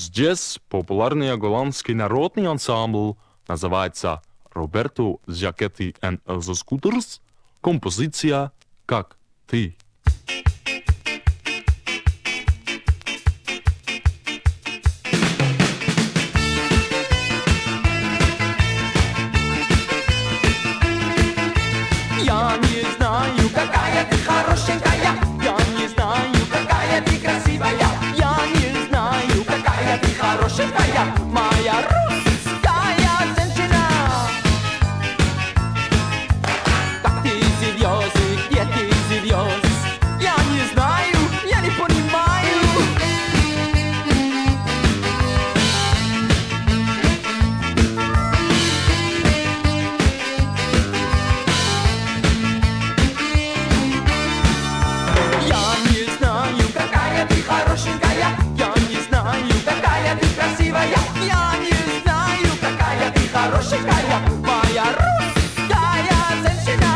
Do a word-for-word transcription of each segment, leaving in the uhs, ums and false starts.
Здесь популярный голландский народный ансамбль называется Роберто Джакетти and the Scooters. Композиция «Как ты». Я не знаю, какая ты хорошенькая, я не знаю, какая ты красивая, я не знаю, какая ты хорошенькая, моя русская женщина. Как ты живешь, где ты живешь, я не знаю, я не понимаю. Я не знаю, какая ты красивая, я не знаю, какая ты хорошенькая, моя русская женщина.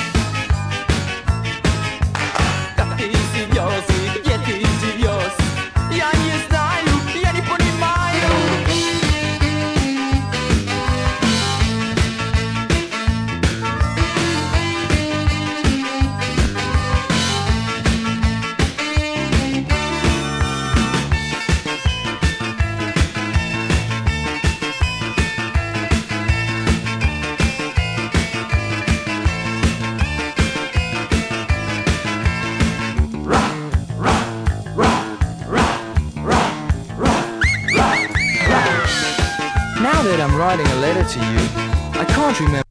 Как ты живешь и где ты живешь, я не знаю, я не понимаю. Now that I'm writing a letter to you, I can't remember.